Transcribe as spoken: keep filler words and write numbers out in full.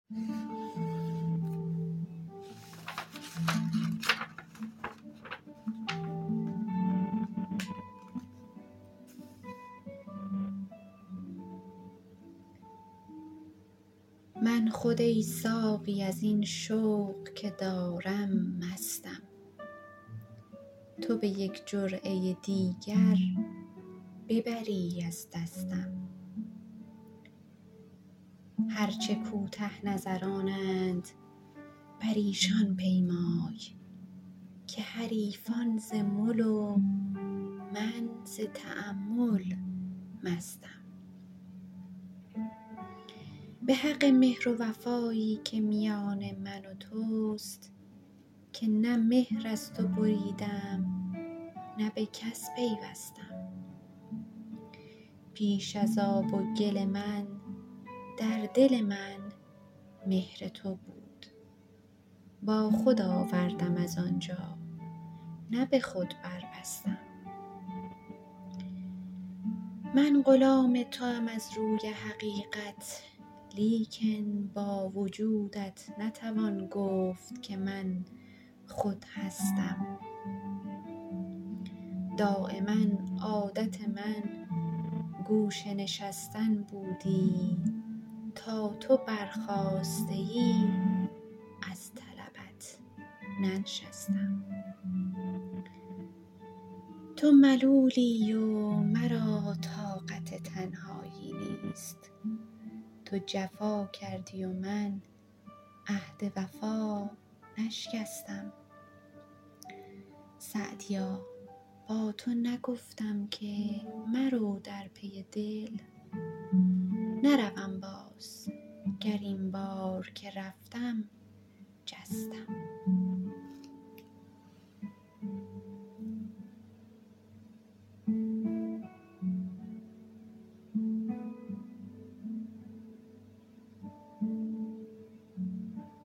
من خود ای ساقی از این شوق که دارم مستم، تو به یک جرعه دیگر ببری از دستم. هرچه کوته نظرانند بر ایشان پیمای، که حریفان ز مل و من ز تأمل مستم. به حق مهر و وفایی که میان من و توست، که نه مهر از تو بریدم نه به کس پیوستم. پیش از آب و گل من در دل من مهر تو بود، با خود آوردم از آنجا نه به خود بربستم. من غلام توام از روی حقیقت، لیکن با وجودت نتوان گفت که من خود هستم. دایما عادت من گوشه نشستن بودی، تا تو برخاسته ای از طلبت ننشستم. تو ملولی و مرا طاقت تنهایی نیست، تو جفا کردی و من عهد وفا نشکستم. سعدیا با تو نگفتم که مرو در پی دل، نروم باز گر این بار که رفتم جستم.